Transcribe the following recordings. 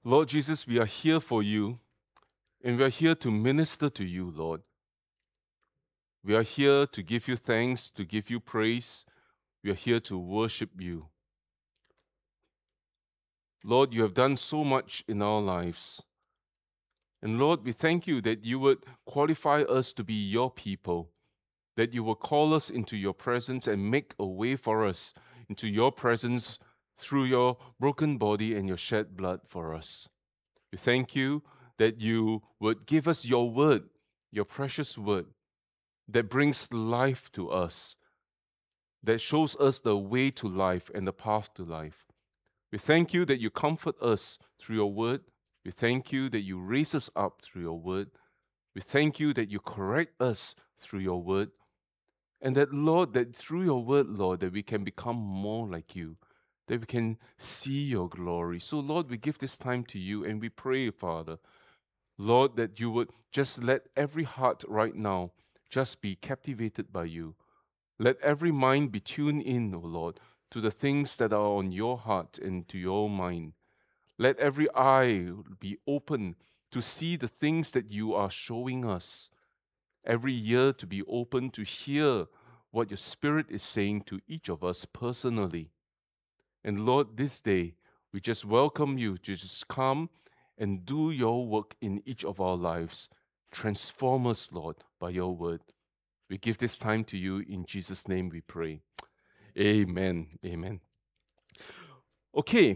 Lord Jesus, we are here for you, and we are here to minister to you, Lord. We are here to give you thanks, to give you praise. We are here to worship you. Lord, you have done so much in our lives. And Lord, we thank you that you would qualify us to be your people, that you will call us into your presence and make a way for us into your presence through your broken body and your shed blood for us. We thank you that you would give us your word, your precious word, that brings life to us, that shows us the way to life and the path to life. We thank you that you comfort us through your word. We thank you that you raise us up through your word. We thank you that you correct us through your word. And that, Lord, that through your word, Lord, that we can become more like you, that we can see your glory. So, Lord, we give this time to you and we pray, Father, Lord, that you would just let every heart right now just be captivated by you. Let every mind be tuned in, O Lord, to the things that are on your heart and to your mind. Let every eye be open to see the things that you are showing us. Every ear to be open to hear what your Spirit is saying to each of us personally. And Lord, this day, we just welcome you to just come and do your work in each of our lives. Transform us, Lord, by your word. We give this time to you. In Jesus' name we pray. Amen. Amen. Okay,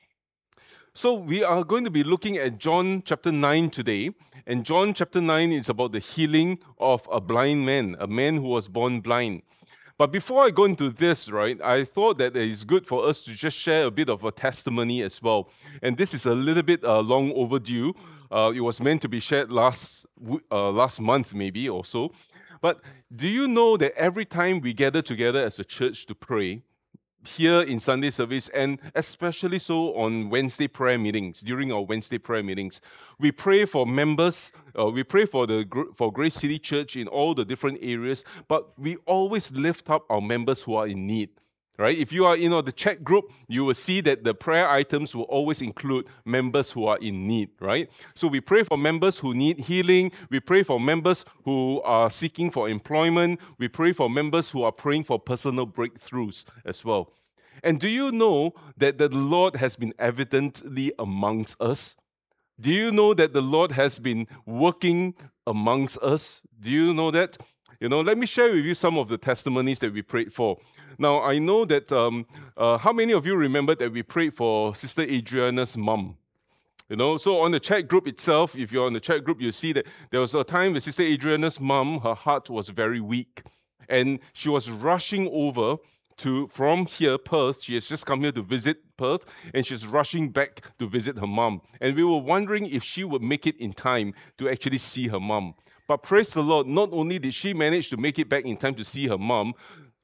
so we are going to be looking at John chapter 9 today. And John chapter 9 is about the healing of a blind man, a man who was born blind. But before I go into this, right, I thought that it is good for us to just share a bit of a testimony as well. And this is a little bit long overdue. It was meant to be shared last month, maybe, or so. But do you know that every time we gather together as a church to pray, here in Sunday service, and especially so on Wednesday prayer meetings, during our Wednesday prayer meetings, we pray for members, we pray for for Grace City Church in all the different areas, but we always lift up our members who are in need. Right? If you are in the chat group, you will see that the prayer items will always include members who are in need, right? So we pray for members who need healing. We pray for members who are seeking for employment. We pray for members who are praying for personal breakthroughs as well. And do you know that the Lord has been evidently amongst us? Do you know that the Lord has been working amongst us? Do you know that? Let me share with you some of the testimonies that we prayed for. Now, I know that how many of you remember that we prayed for Sister Adriana's mom? So on the chat group itself, if you're on the chat group, you see that there was a time with Sister Adriana's mom, her heart was very weak. And she was rushing over from here, Perth. She has just come here to visit Perth, and she's rushing back to visit her mom. And we were wondering if she would make it in time to actually see her mom. But praise the Lord, not only did she manage to make it back in time to see her mom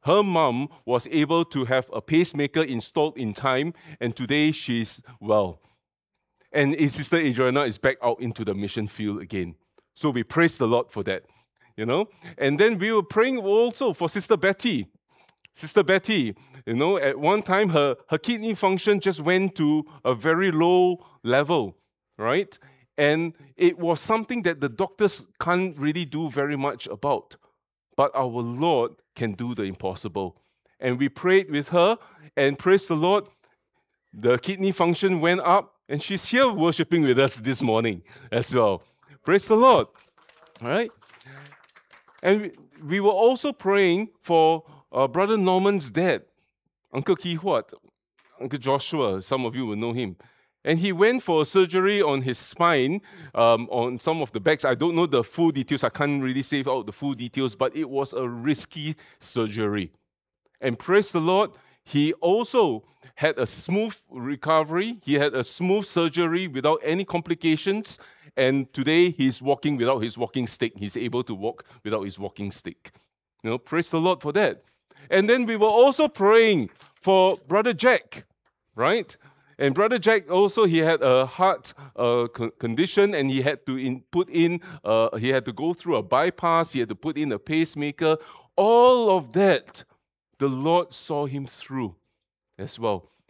was able to have a pacemaker installed in time, and today she's well. And his sister Adriana is back out into the mission field again. So we praise the Lord for that, And then we were praying also for Sister Betty. Sister Betty, at one time her kidney function just went to a very low level, right? And it was something that the doctors can't really do very much about. But our Lord can do the impossible. And we prayed with her, and praise the Lord, the kidney function went up, and she's here worshiping with us this morning as well. Praise the Lord. All right? And we were also praying for Brother Norman's dad, Uncle Kihuat, Uncle Joshua, some of you will know him. And he went for a surgery on his spine, on some of the backs. I don't know the full details. I can't really say out the full details, but it was a risky surgery. And praise the Lord, he also had a smooth recovery. He had a smooth surgery without any complications. And today he's walking without his walking stick. He's able to walk without his walking stick. Praise the Lord for that. And then we were also praying for Brother Jack, right? And Brother Jack also, he had a heart condition, and he had to he had to go through a bypass. He had to put in a pacemaker. All of that, the Lord saw him through as well.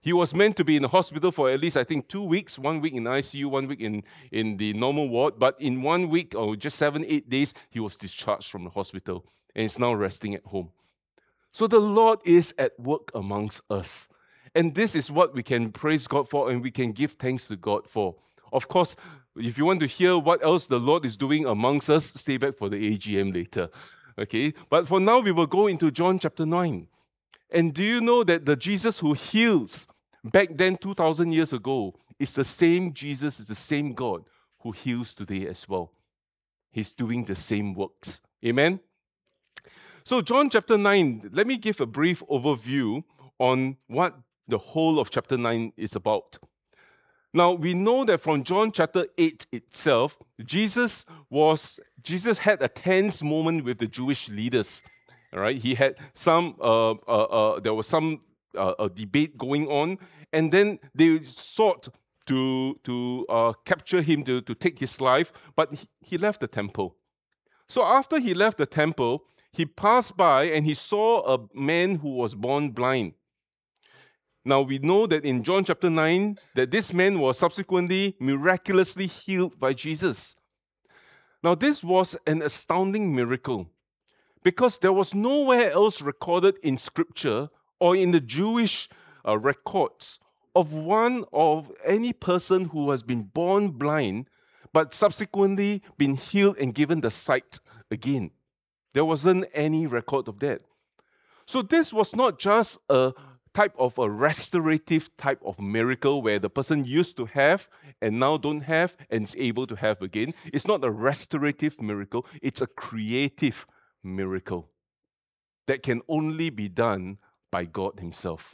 He was meant to be in the hospital for at least, I think, 2 weeks, 1 week in ICU, 1 week in the normal ward. But in 1 week or just 7, 8 days, he was discharged from the hospital and is now resting at home. So the Lord is at work amongst us. And this is what we can praise God for and we can give thanks to God for. Of course, if you want to hear what else the Lord is doing amongst us, stay back for the AGM later. Okay? But for now, we will go into John chapter 9. And do you know that the Jesus who heals back then 2,000 years ago is the same Jesus, is the same God who heals today as well. He's doing the same works. Amen? So John chapter 9, let me give a brief overview on what the whole of chapter 9 is about. Now, we know that from John chapter 8 itself, Jesus had a tense moment with the Jewish leaders. All right, he had there was some debate going on, and then they sought to capture him, to take his life, but he left the temple. So after he left the temple, he passed by and he saw a man who was born blind. Now we know that in John chapter 9, that this man was subsequently miraculously healed by Jesus. Now this was an astounding miracle, because there was nowhere else recorded in Scripture or in the Jewish records of any person who has been born blind but subsequently been healed and given the sight again. There wasn't any record of that. So this was not just a type of a restorative type of miracle where the person used to have and now don't have and is able to have again. It's not a restorative miracle, it's a creative miracle that can only be done by God Himself.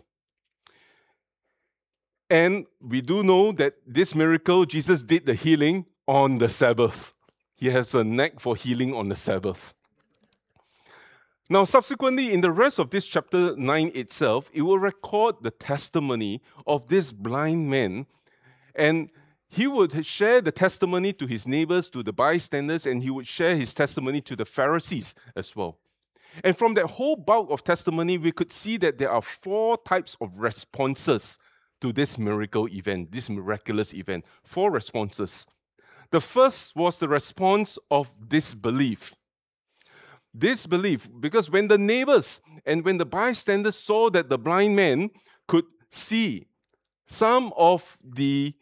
And we do know that this miracle, Jesus did the healing on the Sabbath. He has a knack for healing on the Sabbath. Now, subsequently, in the rest of this chapter 9 itself, it will record the testimony of this blind man, and he would share the testimony to his neighbors, to the bystanders, and he would share his testimony to the Pharisees as well. And from that whole bulk of testimony, we could see that there are 4 types of responses to this miracle event, this miraculous event. 4 responses. The first was the response of disbelief. Disbelief, because when the neighbors and when the bystanders saw that the blind man could see, some of the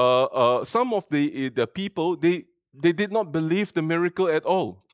people, they did not believe the miracle at all.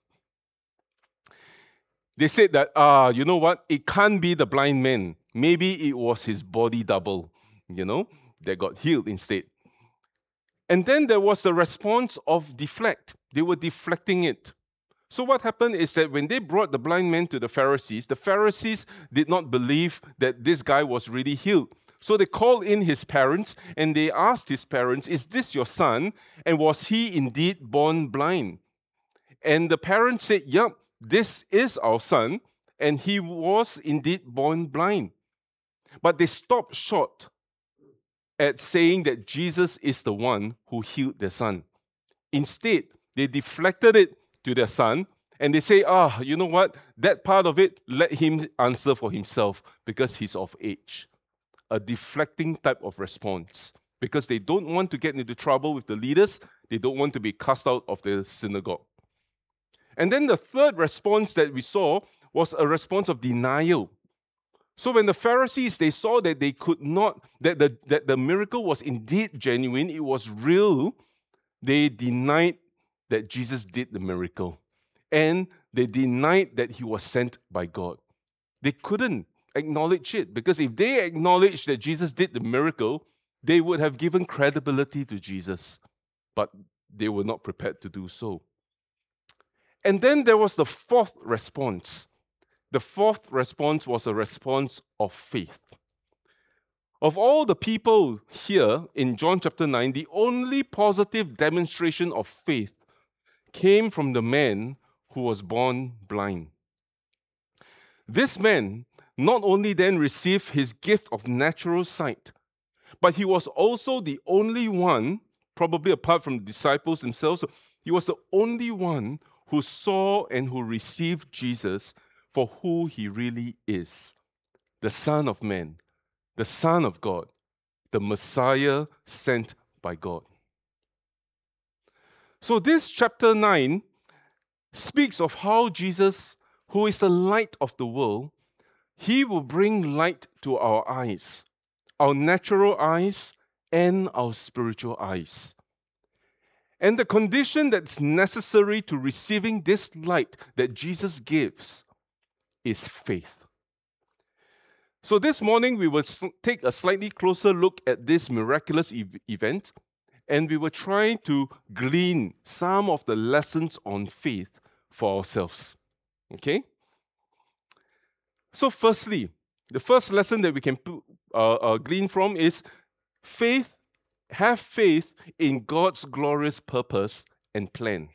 They said that, you know what, it can't be the blind man. Maybe it was his body double, that got healed instead. And then there was the response of deflect. They were deflecting it. So what happened is that when they brought the blind man to the Pharisees did not believe that this guy was really healed. So they called in his parents and they asked his parents, "Is this your son? And was he indeed born blind?" And the parents said, "Yep, this is our son, and he was indeed born blind." But they stopped short at saying that Jesus is the one who healed their son. Instead, they deflected it to their son, and they say, you know what? That part of it, let him answer for himself because he's of age. A deflecting type of response, because they don't want to get into trouble with the leaders. They don't want to be cast out of the synagogue. And then the third response that we saw was a response of denial. So when the Pharisees, they saw that they could not, that the miracle was indeed genuine, it was real, they denied that Jesus did the miracle. And they denied that he was sent by God. They couldn't acknowledge it, because if they acknowledged that Jesus did the miracle, they would have given credibility to Jesus. But they were not prepared to do so. And then there was the fourth response. The fourth response was a response of faith. Of all the people here in John chapter 9, the only positive demonstration of faith came from the man who was born blind. This man not only then received his gift of natural sight, but he was also the only one, probably apart from the disciples themselves, he was the only one who saw and who received Jesus for who he really is, the Son of Man, the Son of God, the Messiah sent by God. So this chapter 9 speaks of how Jesus, who is the light of the world, he will bring light to our eyes, our natural eyes and our spiritual eyes. And the condition that's necessary to receiving this light that Jesus gives is faith. So this morning we will take a slightly closer look at this miraculous event, and we will try to glean some of the lessons on faith for ourselves. Okay? So firstly, the first lesson that we can glean from is faith. Have faith in God's glorious purpose and plan.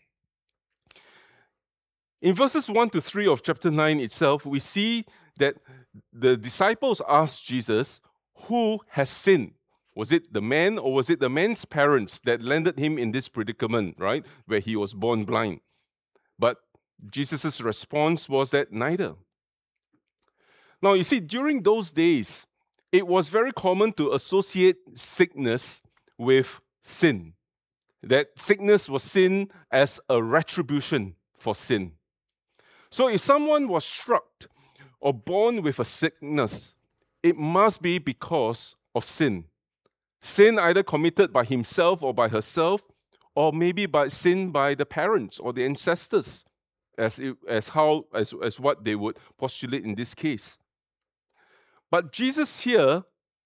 In verses 1 to 3 of chapter 9 itself, we see that the disciples asked Jesus, who has sinned? Was it the man or was it the man's parents that landed him in this predicament, right, where he was born blind? But Jesus' response was that neither. Now, you see, during those days, it was very common to associate sickness with sin. That sickness was seen as a retribution for sin. So if someone was struck or born with a sickness, it must be because of sin. Sin either committed by himself or by herself, or maybe by sin by the parents or the ancestors, as what they would postulate in this case. But Jesus here,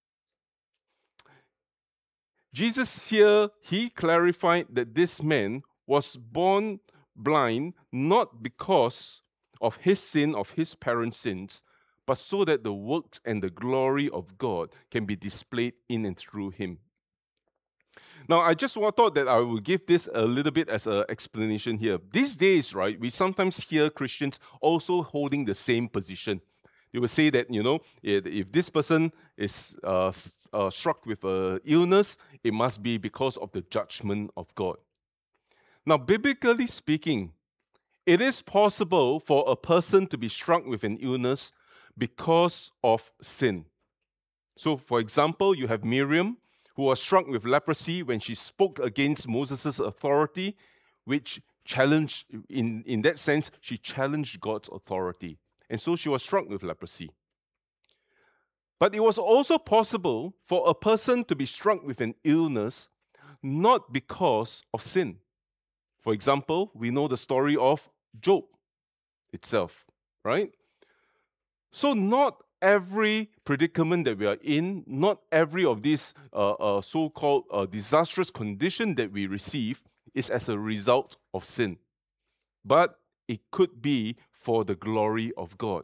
he clarified that this man was born blind not because of his sin, of his parents' sins, but so that the works and the glory of God can be displayed in and through him. Now, I just thought that I would give this a little bit as an explanation here. These days, right, we sometimes hear Christians also holding the same position. They will say that, if this person is struck with an illness, it must be because of the judgment of God. Now, biblically speaking, it is possible for a person to be struck with an illness because of sin. So, for example, you have Miriam, who was struck with leprosy when she spoke against Moses' authority, which challenged, in that sense, she challenged God's authority. And so she was struck with leprosy. But it was also possible for a person to be struck with an illness not because of sin. For example, we know the story of Job itself, right? So not every predicament that we are in, not every of these so-called disastrous condition that we receive is as a result of sin. But it could be for the glory of God.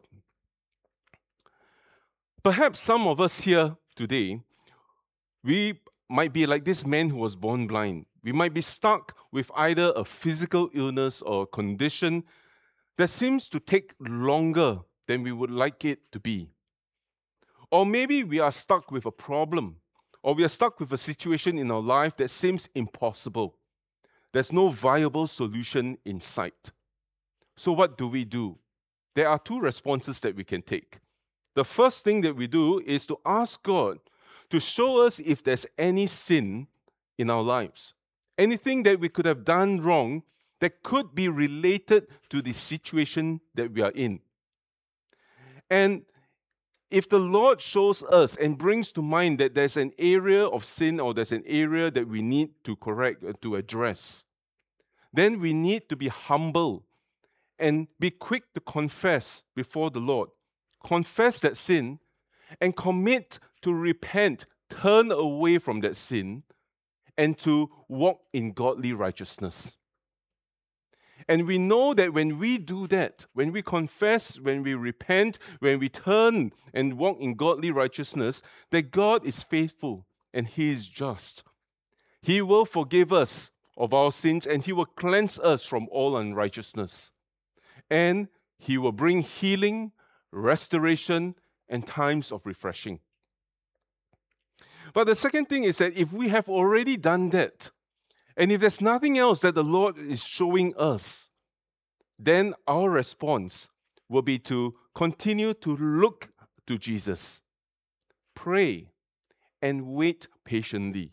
Perhaps some of us here today, we might be like this man who was born blind. We might be stuck with either a physical illness or a condition that seems to take longer than we would like it to be. Or maybe we are stuck with a problem, or we are stuck with a situation in our life that seems impossible. There's no viable solution in sight. So what do? There are two responses that we can take. The first thing that we do is to ask God to show us if there's any sin in our lives. Anything that we could have done wrong that could be related to the situation that we are in. And if the Lord shows us and brings to mind that there's an area of sin or there's an area that we need to correct, to address, then we need to be humble and be quick to confess before the Lord. Confess that sin and commit to repent, turn away from that sin, and to walk in godly righteousness. And we know that when we do that, when we confess, when we repent, when we turn and walk in godly righteousness, that God is faithful and He is just. He will forgive us of our sins and He will cleanse us from all unrighteousness. And He will bring healing, restoration, and times of refreshing. But the second thing is that if we have already done that, and if there's nothing else that the Lord is showing us, then our response will be to continue to look to Jesus, pray, and wait patiently.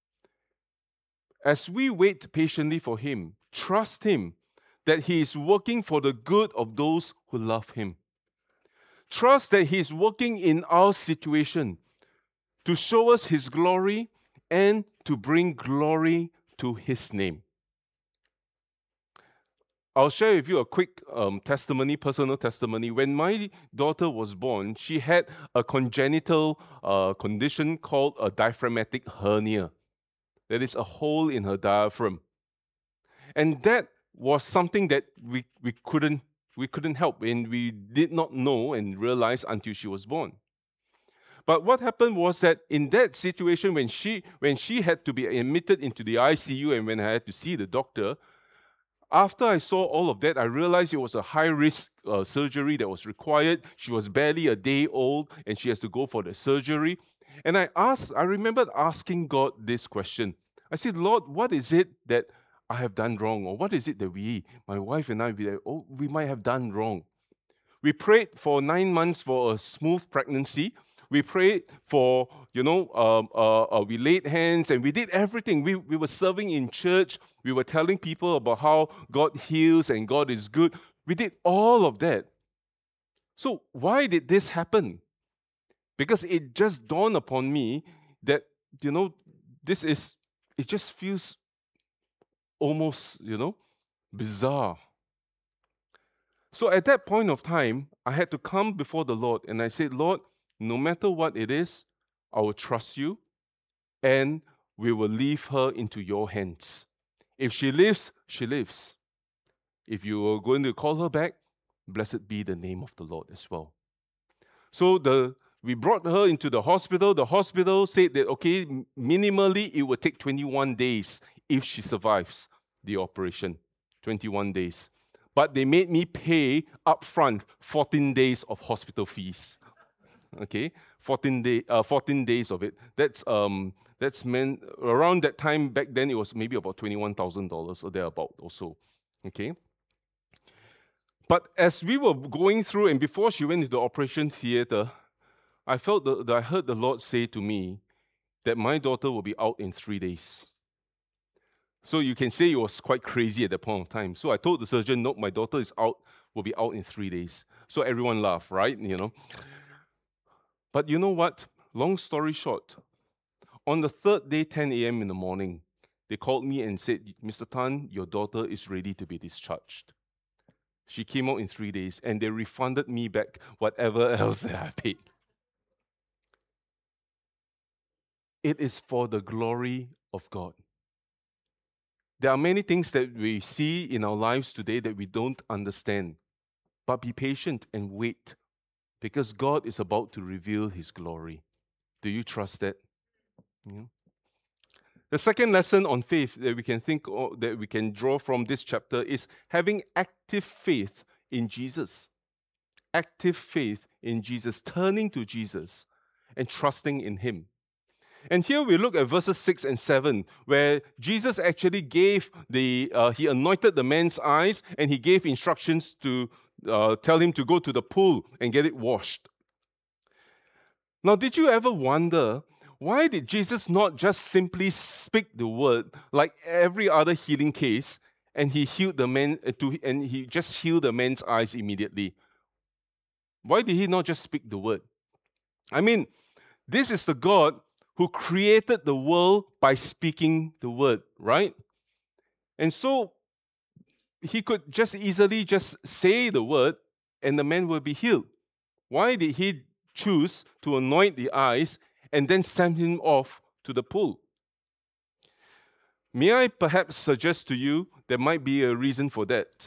As we wait patiently for Him, trust Him that He is working for the good of those who love Him. Trust that He is working in our situation to show us His glory and to bring glory to His name. I'll share with you a quick testimony, personal testimony. When my daughter was born, she had a congenital condition called a diaphragmatic hernia. That is a hole in her diaphragm. And that was something that we couldn't help, and we did not know and realize until she was born. But what happened was that in that situation, when she had to be admitted into the ICU and when I had to see the doctor, after I saw all of that, I realized it was a high-risk surgery that was required. She was barely a day old, and she has to go for the surgery. And I remembered asking God this question. I said, Lord, what is it that I have done wrong? Or what is it that my wife and I, we might have done wrong? We prayed for 9 months for a smooth pregnancy. We prayed for, we laid hands and we did everything. We were serving in church. We were telling people about how God heals and God is good. We did all of that. So why did this happen? Because it just dawned upon me that, it just feels almost, bizarre. So at that point of time, I had to come before the Lord and I said, Lord, no matter what it is, I will trust you and we will leave her into your hands. If she lives, she lives. If you are going to call her back, blessed be the name of the Lord as well. So we brought her into the hospital. The hospital said that, okay, minimally it will take 21 days if she survives the operation. 21 days. But they made me pay upfront 14 days of hospital fees. Okay, 14 days of it. That's meant around that time back then it was maybe about $21,000 or thereabout also. Okay. But as we were going through and before she went into the operation theater, I felt that I heard the Lord say to me that my daughter will be out in 3 days. So you can say it was quite crazy at that point of time. So I told the surgeon, no, my daughter will be out in 3 days. So everyone laughed, right? But you know what? Long story short, on the third day, 10 a.m. in the morning, they called me and said, Mr. Tan, your daughter is ready to be discharged. She came out in 3 days and they refunded me back whatever else that I paid. It is for the glory of God. There are many things that we see in our lives today that we don't understand. But be patient and wait, because God is about to reveal His glory. Do you trust that? Yeah. The second lesson on faith that we can that we can draw from this chapter is having active faith in Jesus. Active faith in Jesus, turning to Jesus and trusting in Him. And here we look at verses 6 and 7, where Jesus actually He anointed the man's eyes and He gave instructions to tell him to go to the pool and get it washed. Now, did you ever wonder, why did Jesus not just simply speak the word like every other healing case and He healed the man and He just healed the man's eyes immediately? Why did He not just speak the word? I mean, this is the God who created the world by speaking the word, right? And so He could just easily just say the word and the man will be healed. Why did He choose to anoint the eyes and then send him off to the pool? May I perhaps suggest to you there might be a reason for that.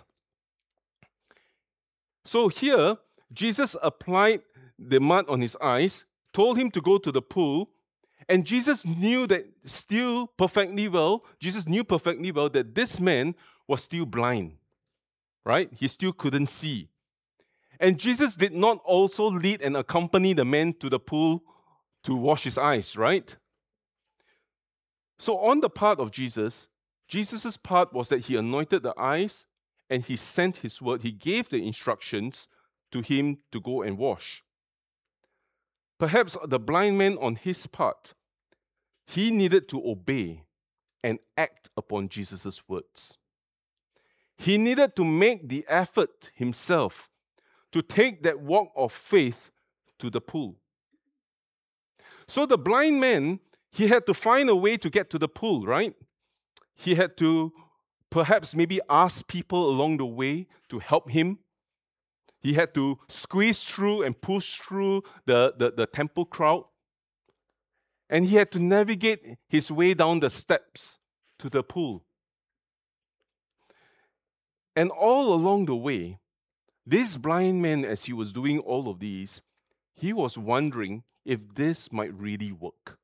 So here, Jesus applied the mud on his eyes, told him to go to the pool, and Jesus knew perfectly well that this man was still blind, right? He still couldn't see. And Jesus did not also lead and accompany the man to the pool to wash his eyes, right? So on the part of Jesus' part was that He anointed the eyes and He sent His word. He gave the instructions to him to go and wash. Perhaps the blind man on his part He needed to obey and act upon Jesus' words. He needed to make the effort himself to take that walk of faith to the pool. So the blind man, he had to find a way to get to the pool, right? He had to perhaps maybe ask people along the way to help him. He had to squeeze through and push through the temple crowd. And he had to navigate his way down the steps to the pool. And all along the way, this blind man, as he was doing all of these, he was wondering if this might really work.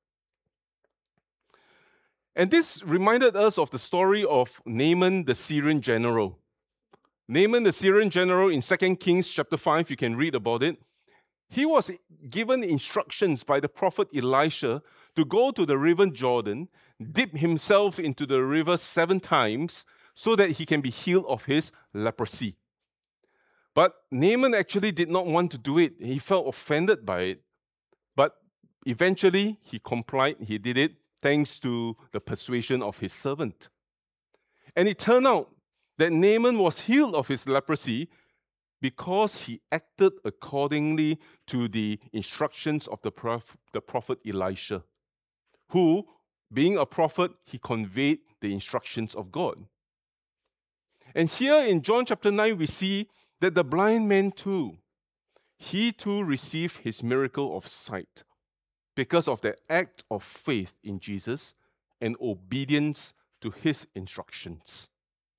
And this reminded us of the story of Naaman, the Syrian general. Naaman, the Syrian general, in 2 Kings chapter 5, you can read about it. He was given instructions by the prophet Elisha to go to the river Jordan, dip himself into the river 7 times so that he can be healed of his leprosy. But Naaman actually did not want to do it. He felt offended by it. But eventually, he complied. He did it thanks to the persuasion of his servant. And it turned out that Naaman was healed of his leprosy because he acted accordingly to the instructions of the prophet Elisha, who, being a prophet, he conveyed the instructions of God. And here in John chapter 9, we see that the blind man too, he too received his miracle of sight because of the act of faith in Jesus and obedience to his instructions.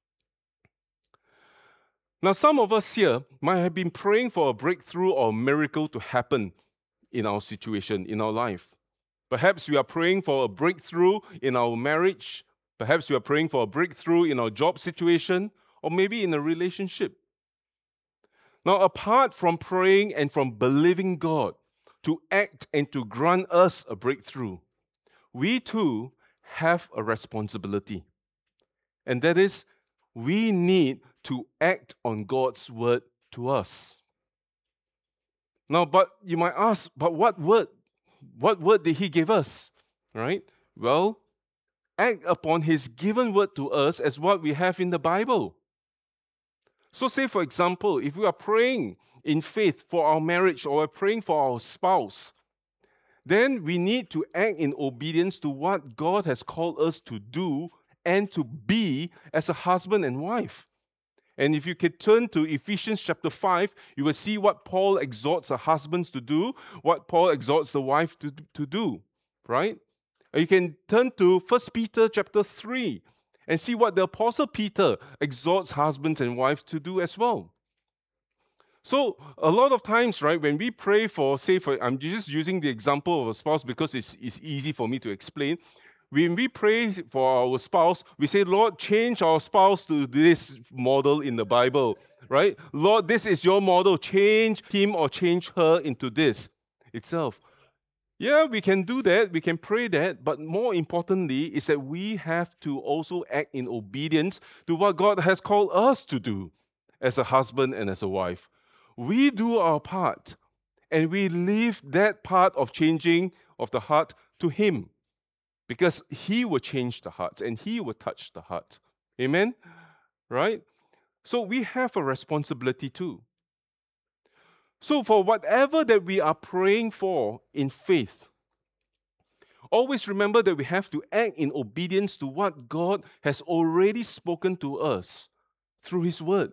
Now, some of us here might have been praying for a breakthrough or a miracle to happen in our situation, in our life. Perhaps we are praying for a breakthrough in our marriage. Perhaps we are praying for a breakthrough in our job situation, or maybe in a relationship. Now, apart from praying and from believing God to act and to grant us a breakthrough, we too have a responsibility. And that is, we need to act on God's word to us. Now, but you might ask, but what word? What word did he give us? Right? Well, act upon his given word to us as what we have in the Bible. So say, for example, if we are praying in faith for our marriage or we're praying for our spouse, then we need to act in obedience to what God has called us to do and to be as a husband and wife. And if you could turn to Ephesians chapter 5, you will see what Paul exhorts the husbands to do, what Paul exhorts the wife to do, right? You can turn to 1 Peter chapter 3 and see what the Apostle Peter exhorts husbands and wives to do as well. So a lot of times, right, when we pray for, I'm just using the example of a spouse because it's easy for me to explain. When we pray for our spouse, we say, Lord, change our spouse to this model in the Bible, right? Lord, this is your model. Change him or change her into this itself. Yeah, we can do that. We can pray that. But more importantly is that we have to also act in obedience to what God has called us to do as a husband and as a wife. We do our part and we leave that part of changing of the heart to Him. Because He will change the hearts and He will touch the hearts. Amen? Right? So we have a responsibility too. So for whatever that we are praying for in faith, always remember that we have to act in obedience to what God has already spoken to us through His Word.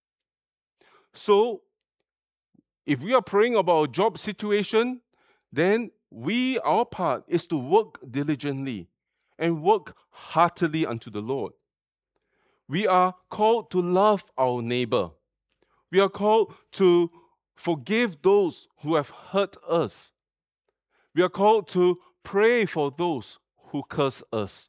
So if we are praying about a job situation, then our part is to work diligently and work heartily unto the Lord. We are called to love our neighbor. We are called to forgive those who have hurt us. We are called to pray for those who curse us.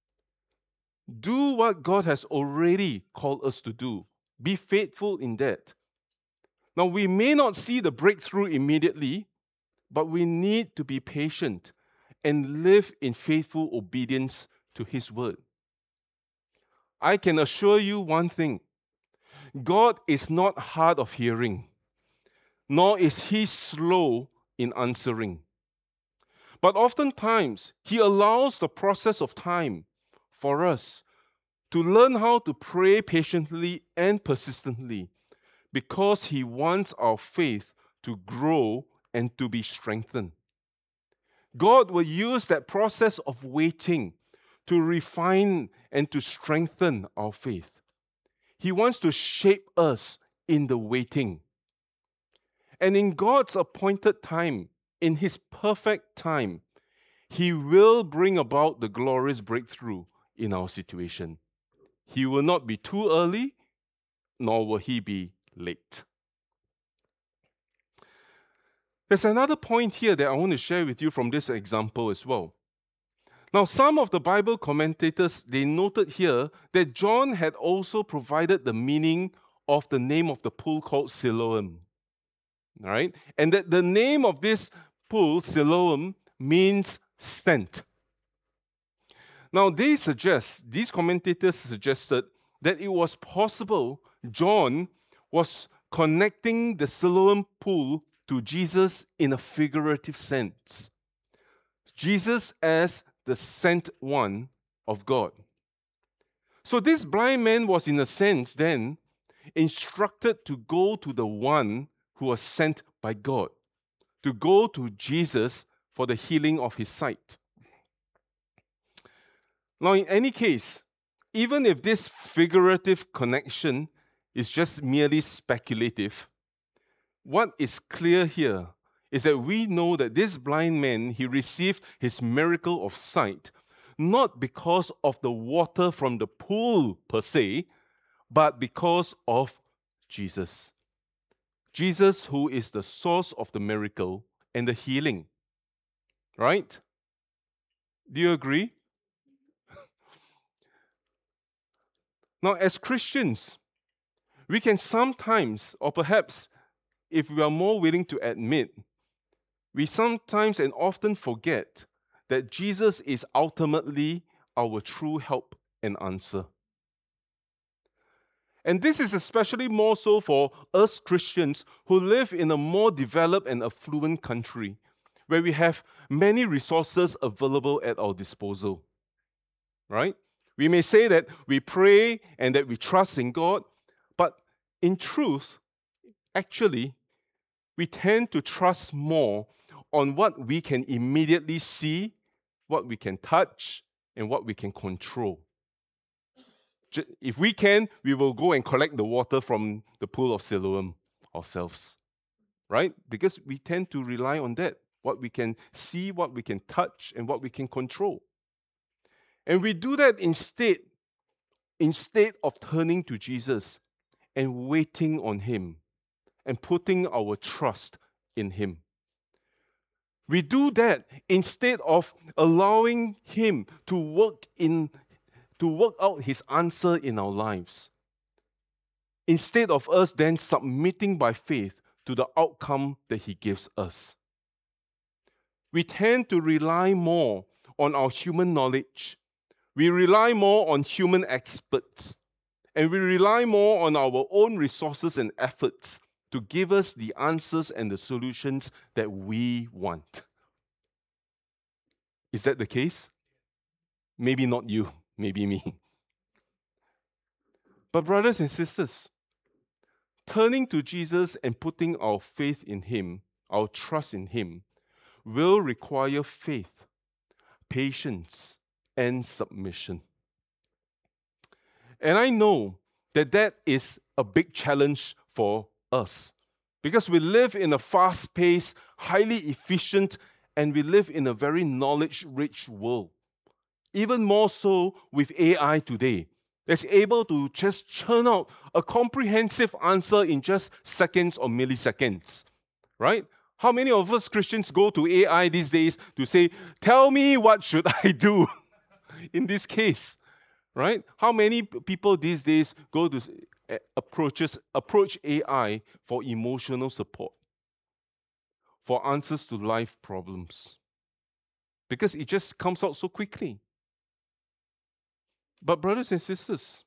Do what God has already called us to do. Be faithful in that. Now, we may not see the breakthrough immediately, but we need to be patient and live in faithful obedience to His word. I can assure you one thing. God is not hard of hearing, nor is He slow in answering. But oftentimes, He allows the process of time for us to learn how to pray patiently and persistently because He wants our faith to grow and to be strengthened. God will use that process of waiting to refine and to strengthen our faith. He wants to shape us in the waiting. And in God's appointed time, in His perfect time, He will bring about the glorious breakthrough in our situation. He will not be too early, nor will He be late. There's another point here that I want to share with you from this example as well. Now, some of the Bible commentators, they noted here that John had also provided the meaning of the name of the pool called Siloam. All right? And that the name of this pool, Siloam, means sent. Now, these commentators suggested that it was possible John was connecting the Siloam pool to Jesus in a figurative sense. Jesus as the sent one of God. So this blind man was, in a sense, then instructed to go to the one who was sent by God, to go to Jesus for the healing of his sight. Now, in any case, even if this figurative connection is just merely speculative, what is clear here is that we know that this blind man, he received his miracle of sight not because of the water from the pool per se, but because of Jesus. Jesus, who is the source of the miracle and the healing. Right? Do you agree? Now, as Christians, we can sometimes, or perhaps if we are more willing to admit, we sometimes and often forget that Jesus is ultimately our true help and answer. And this is especially more so for us Christians who live in a more developed and affluent country, where we have many resources available at our disposal. Right? We may say that we pray and that we trust in God, but in truth, actually, we tend to trust more on what we can immediately see, what we can touch, and what we can control. If we can, we will go and collect the water from the pool of Siloam ourselves, right? Because we tend to rely on that, what we can see, what we can touch, and what we can control. And we do that instead of turning to Jesus and waiting on Him and putting our trust in Him. We do that instead of allowing Him to work out His answer in our lives. Instead of us then submitting by faith to the outcome that He gives us. We tend to rely more on our human knowledge. We rely more on human experts. And we rely more on our own resources and efforts to give us the answers and the solutions that we want. Is that the case? Maybe not you, maybe me. But brothers and sisters, turning to Jesus and putting our faith in Him, our trust in Him, will require faith, patience, and submission. And I know that that is a big challenge for us because we live in a fast-paced, highly efficient, and we live in a very knowledge-rich world. Even more so with AI today, that's able to just churn out a comprehensive answer in just seconds or milliseconds, right? How many of us Christians go to AI these days to say, tell me what should I do in this case, right? How many people these days go to approach AI for emotional support, for answers to life problems? Because it just comes out so quickly. But brothers and sisters,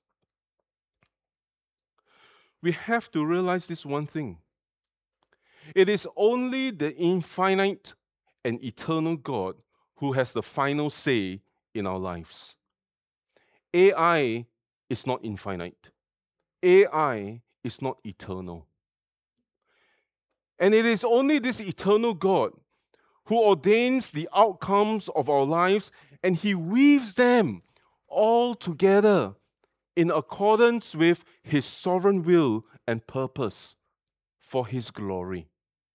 we have to realize this one thing. It is only the infinite an eternal God who has the final say in our lives. AI is not infinite. AI is not eternal. And it is only this eternal God who ordains the outcomes of our lives, and He weaves them all together in accordance with His sovereign will and purpose for His glory.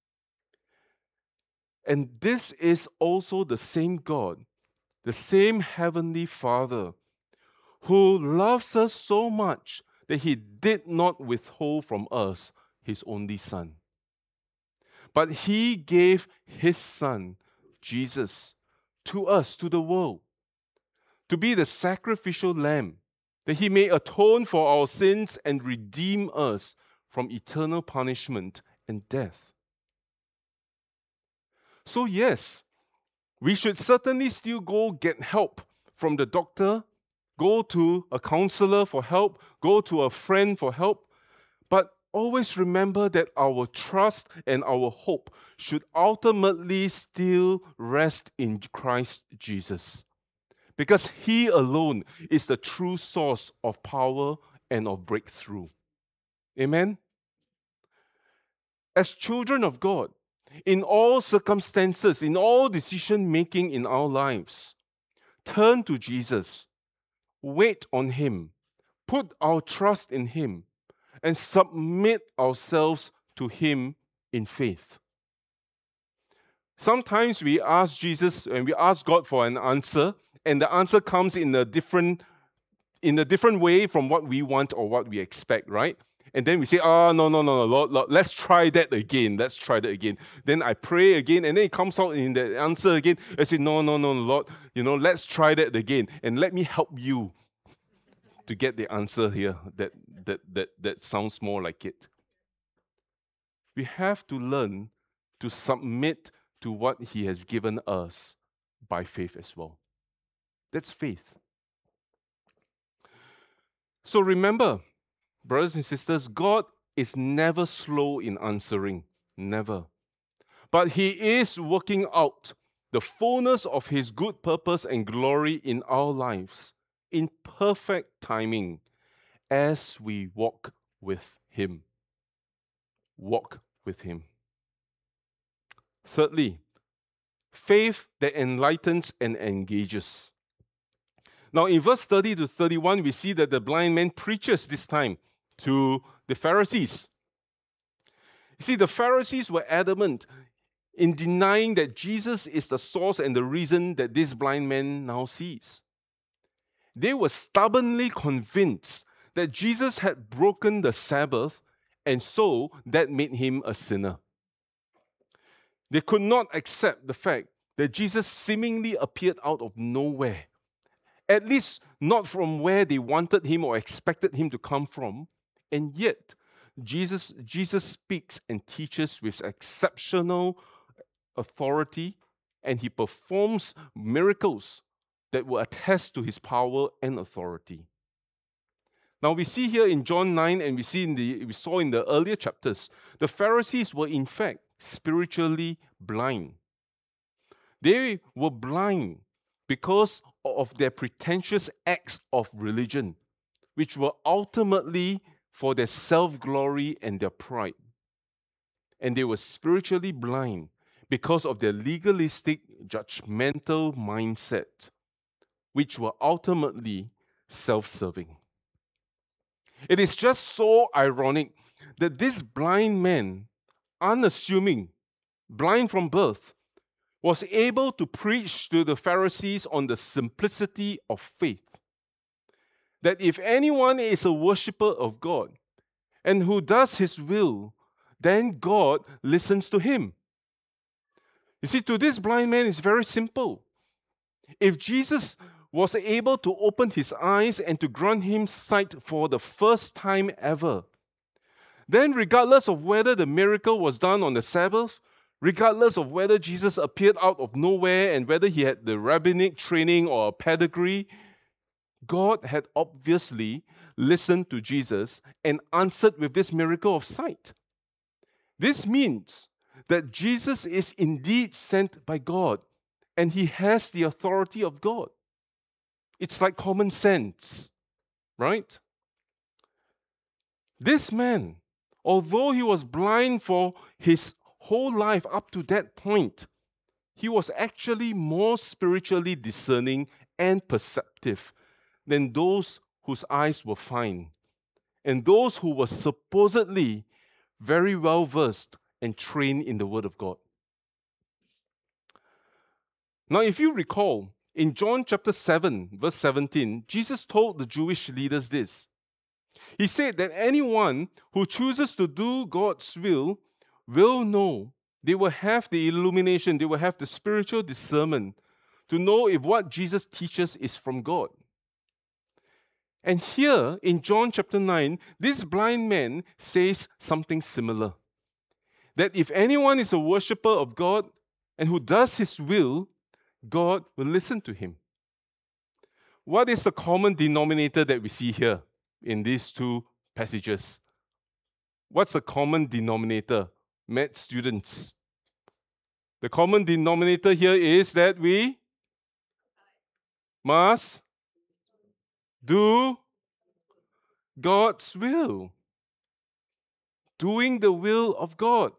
And this is also the same God, the same Heavenly Father, who loves us so much that He did not withhold from us His only Son. But He gave His Son, Jesus, to us, to the world, to be the sacrificial lamb, that He may atone for our sins and redeem us from eternal punishment and death. So yes, we should certainly still go get help from the doctor, go to a counselor for help, go to a friend for help, but always remember that our trust and our hope should ultimately still rest in Christ Jesus, because He alone is the true source of power and of breakthrough. Amen? As children of God, in all circumstances, in all decision making in our lives, turn to Jesus, wait on Him, put our trust in Him, and submit ourselves to Him in faith. Sometimes we ask Jesus and we ask God for an answer, and the answer comes in a different way from what we want or what we expect, right? And then we say, no, Lord, let's try that again. Then I pray again, and then it comes out in the answer again. I say, no, Lord, let's try that again, and let me help you to get the answer here that sounds more like it. We have to learn to submit to what He has given us by faith as well. That's faith. So remember, brothers and sisters, God is never slow in answering, never. But He is working out the fullness of His good purpose and glory in our lives in perfect timing as we walk with Him. Walk with Him. Thirdly, faith that enlightens and engages. Now, in verse 30 to 31, we see that the blind man preaches this time to the Pharisees. You see, the Pharisees were adamant in denying that Jesus is the source and the reason that this blind man now sees. They were stubbornly convinced that Jesus had broken the Sabbath, and so that made Him a sinner. They could not accept the fact that Jesus seemingly appeared out of nowhere, at least not from where they wanted Him or expected Him to come from, and yet Jesus speaks and teaches with exceptional authority, and He performs miracles that will attest to His power and authority. Now we see here in John 9, and we saw in the earlier chapters, the Pharisees were in fact spiritually blind. They were blind because of their pretentious acts of religion, which were ultimately for their self-glory and their pride. And they were spiritually blind because of their legalistic, judgmental mindset, which were ultimately self-serving. It is just so ironic that this blind man, unassuming, blind from birth, was able to preach to the Pharisees on the simplicity of faith. That if anyone is a worshiper of God and who does His will, then God listens to him. You see, to this blind man, it's very simple. If Jesus was able to open his eyes and to grant him sight for the first time ever, then regardless of whether the miracle was done on the Sabbath, regardless of whether Jesus appeared out of nowhere and whether he had the rabbinic training or a pedigree, God had obviously listened to Jesus and answered with this miracle of sight. This means that Jesus is indeed sent by God and he has the authority of God. It's like common sense, right? This man, although he was blind for his whole life up to that point, he was actually more spiritually discerning and perceptive than those whose eyes were fine and those who were supposedly very well versed and trained in the Word of God. Now, if you recall, in John chapter 7, verse 17, Jesus told the Jewish leaders this. He said that anyone who chooses to do God's will know, they will have the illumination, they will have the spiritual discernment to know if what Jesus teaches is from God. And here in John chapter 9, this blind man says something similar. That if anyone is a worshiper of God and who does his will, God will listen to him. What is the common denominator that we see here in these two passages? What's the common denominator, math students? The common denominator here is that we must do God's will. Doing the will of God.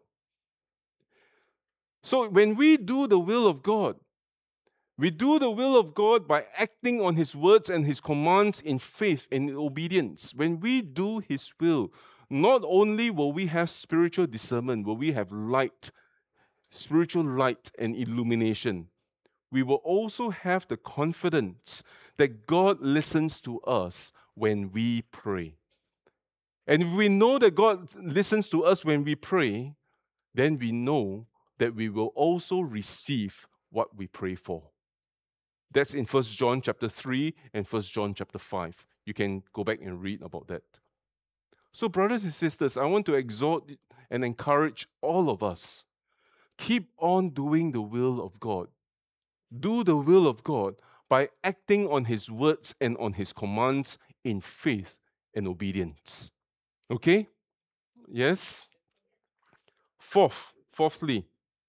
So when we do the will of God, we do the will of God by acting on His words and His commands in faith and in obedience. When we do His will, not only will we have spiritual discernment, will we have light, spiritual light and illumination, we will also have the confidence that God listens to us when we pray. And if we know that God listens to us when we pray, then we know that we will also receive what we pray for. That's in 1 John chapter 3 and 1 John chapter 5. You can go back and read about that. So, brothers and sisters, I want to exhort and encourage all of us. Keep on doing the will of God. Do the will of God by acting on His words and on His commands in faith and obedience. Okay? Yes? Fourthly,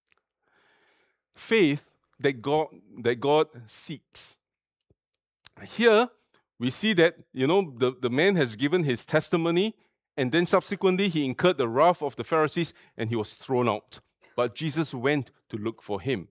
faith that God seeks. Here, we see that, the man has given his testimony, and then subsequently he incurred the wrath of the Pharisees and he was thrown out. But Jesus went to look for him.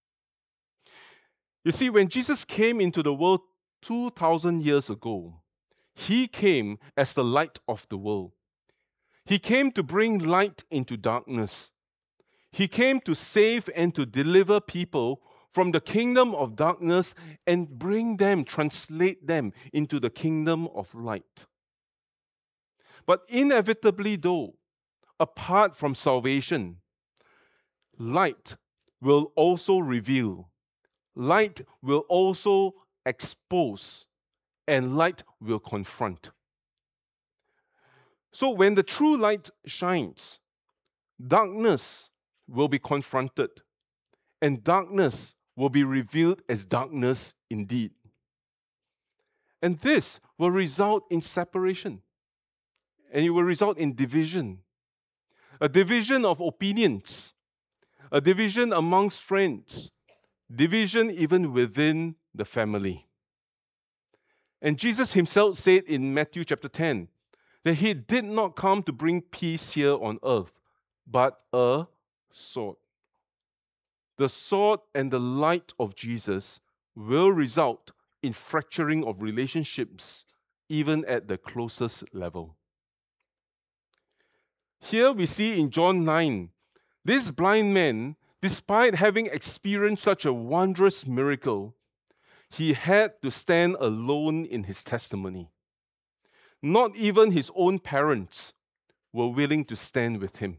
You see, when Jesus came into the world 2,000 years ago, He came as the light of the world. He came to bring light into darkness. He came to save and to deliver people from the kingdom of darkness and translate them into the kingdom of light. But inevitably though, apart from salvation, light will also reveal, light will also expose, and light will confront. So when the true light shines, darkness will be confronted, and darkness will be revealed as darkness indeed. And this will result in separation, and it will result in division. A division of opinions, a division amongst friends, division even within the family. And Jesus Himself said in Matthew chapter 10 that He did not come to bring peace here on earth, but a sword. The sword and the light of Jesus will result in fracturing of relationships, even at the closest level. Here we see in John 9, this blind man, despite having experienced such a wondrous miracle, he had to stand alone in his testimony. Not even his own parents were willing to stand with him.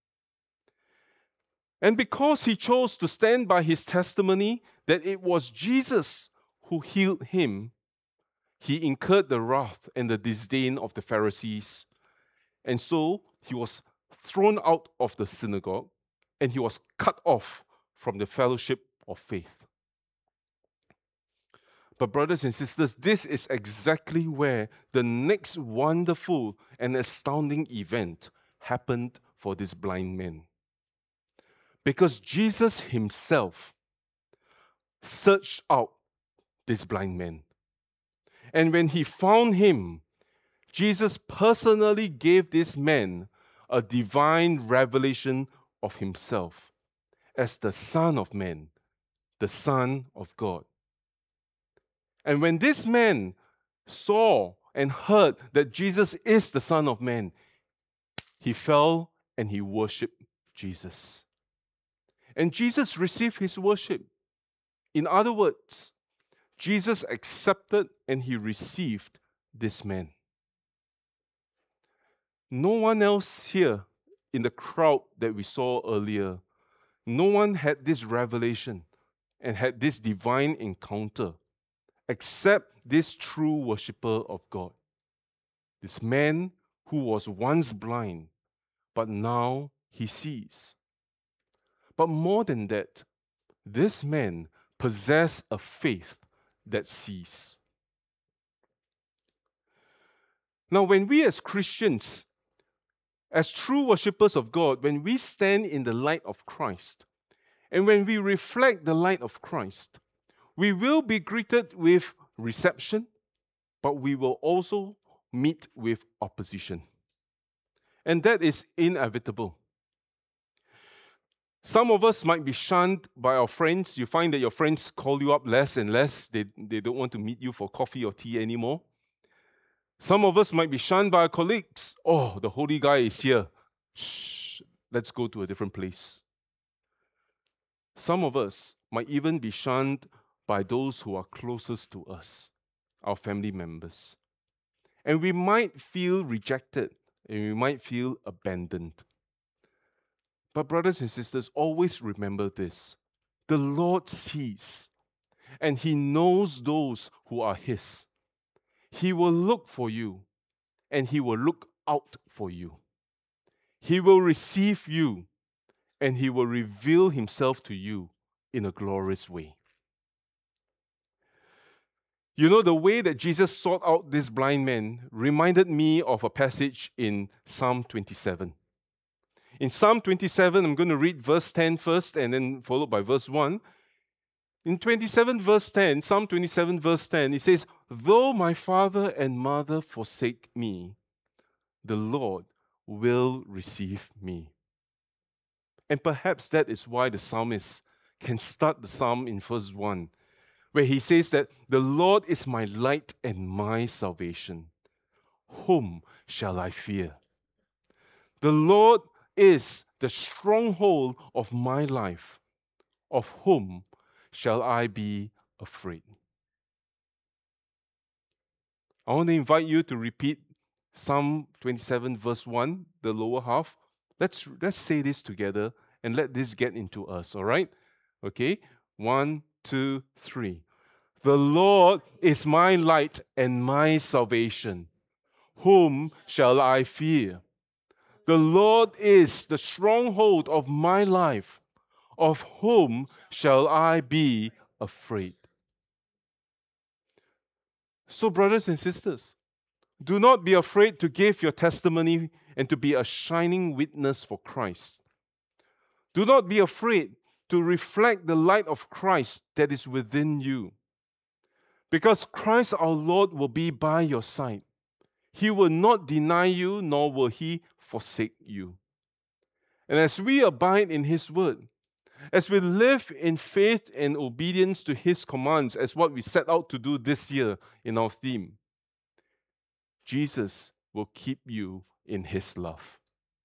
And because he chose to stand by his testimony that it was Jesus who healed him, he incurred the wrath and the disdain of the Pharisees. And so he was thrown out of the synagogue and he was cut off from the fellowship of faith. But brothers and sisters, this is exactly where the next wonderful and astounding event happened for this blind man. Because Jesus himself searched out this blind man. And when he found him, Jesus personally gave this man a divine revelation of himself as the Son of Man, the Son of God. And when this man saw and heard that Jesus is the Son of Man, he fell and he worshipped Jesus. And Jesus received his worship. In other words, Jesus accepted and he received this man. No one else here in the crowd that we saw earlier, no one had this revelation and had this divine encounter except this true worshiper of God. This man who was once blind, but now he sees. But more than that, this man possessed a faith that sees. Now, when we as Christians, as true worshippers of God, when we stand in the light of Christ, and when we reflect the light of Christ, we will be greeted with reception, but we will also meet with opposition. And that is inevitable. Some of us might be shunned by our friends. You find that your friends call you up less and less. They don't want to meet you for coffee or tea anymore. Some of us might be shunned by our colleagues. Oh, the holy guy is here. Shh, let's go to a different place. Some of us might even be shunned by those who are closest to us, our family members. And we might feel rejected and we might feel abandoned. But brothers and sisters, always remember this. The Lord sees, and He knows those who are His. He will look for you, and He will look out for you. He will receive you, and He will reveal Himself to you in a glorious way. You know, the way that Jesus sought out this blind man reminded me of a passage in Psalm 27. In Psalm 27, I'm going to read verse 10 first and then followed by verse 1. In 27 verse 10, Psalm 27 verse 10, it says, "Though my father and mother forsake me, the Lord will receive me." And perhaps that is why the psalmist can start the psalm in verse 1, where he says that the Lord is my light and my salvation. Whom shall I fear? The Lord is the stronghold of my life. Of whom shall I be afraid? I want to invite you to repeat Psalm 27 verse 1, the lower half. Let's say this together and let this get into us, all right? Okay? 1, 2, 3. The Lord is my light and my salvation. Whom shall I fear? The Lord is the stronghold of my life. Of whom shall I be afraid? So, brothers and sisters, do not be afraid to give your testimony and to be a shining witness for Christ. Do not be afraid to reflect the light of Christ that is within you. Because Christ our Lord will be by your side. He will not deny you, nor will He forsake you. And as we abide in His word, as we live in faith and obedience to His commands, as what we set out to do this year in our theme, Jesus will keep you in His love.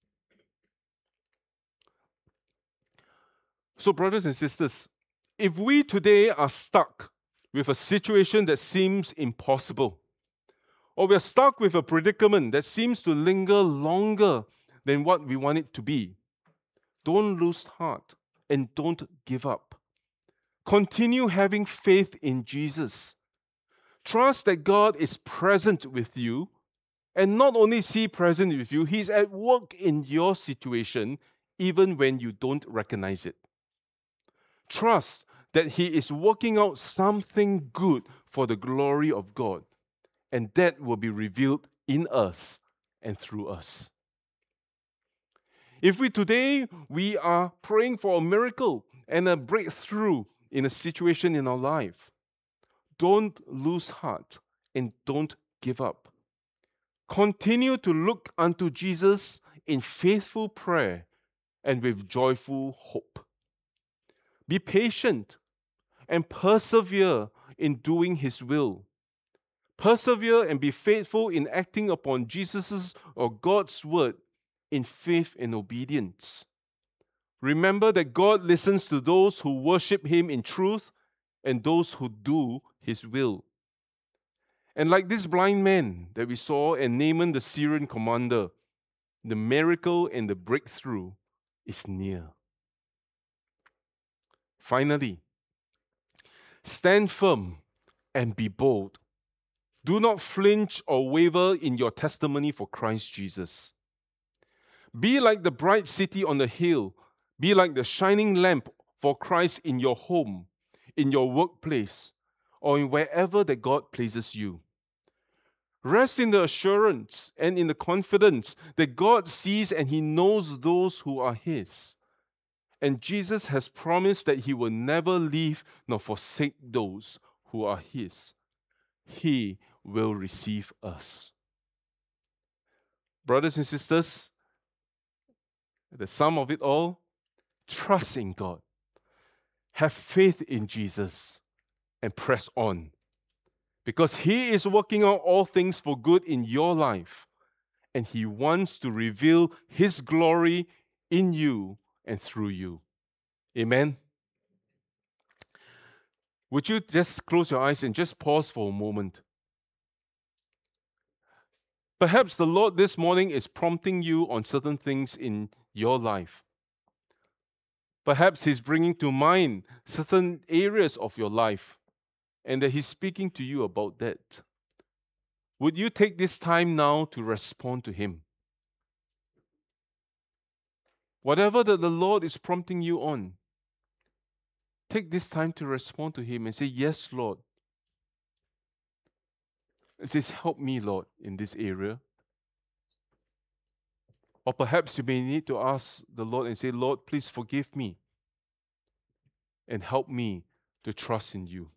So, brothers and sisters, if we today are stuck with a situation that seems impossible, or we're stuck with a predicament that seems to linger longer than what we want it to be, don't lose heart and don't give up. Continue having faith in Jesus. Trust that God is present with you, and not only is He present with you, He's at work in your situation even when you don't recognize it. Trust that He is working out something good for the glory of God, and that will be revealed in us and through us. If we are praying for a miracle and a breakthrough in a situation in our life, don't lose heart and don't give up. Continue to look unto Jesus in faithful prayer and with joyful hope. Be patient and persevere in doing His will. Persevere and be faithful in acting upon Jesus' or God's word in faith and obedience. Remember that God listens to those who worship Him in truth and those who do His will. And like this blind man that we saw and Naaman the Syrian commander, the miracle and the breakthrough is near. Finally, stand firm and be bold. Do not flinch or waver in your testimony for Christ Jesus. Be like the bright city on the hill. Be like the shining lamp for Christ in your home, in your workplace, or in wherever that God places you. Rest in the assurance and in the confidence that God sees and He knows those who are His. And Jesus has promised that He will never leave nor forsake those who are His. He will receive us. Brothers and sisters, the sum of it all, trust in God. Have faith in Jesus and press on. Because He is working out all things for good in your life. And He wants to reveal His glory in you and through you. Amen. Would you just close your eyes and just pause for a moment? Perhaps the Lord this morning is prompting you on certain things in your life. Perhaps He's bringing to mind certain areas of your life and that He's speaking to you about that. Would you take this time now to respond to Him? Whatever that the Lord is prompting you on, take this time to respond to Him and say, "Yes, Lord." It says, "Help me, Lord, in this area." Or perhaps you may need to ask the Lord and say, "Lord, please forgive me and help me to trust in you."